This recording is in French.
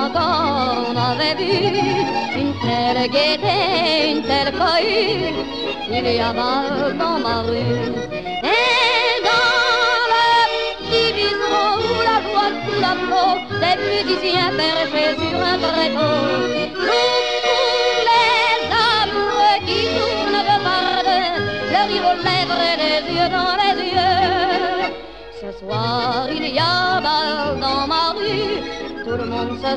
qu'on avait vu une telle gaieté, une telle cohue, il y a mal dans ma rue. Et dans le petit bistrot où la joie sous la peau, des musiciens perchés sur un tréteau, tous les amoureux qui tournent de par deux, le rire aux lèvres et les yeux dans les yeux. Ce soir il y a bal dans ma rue, tout le monde se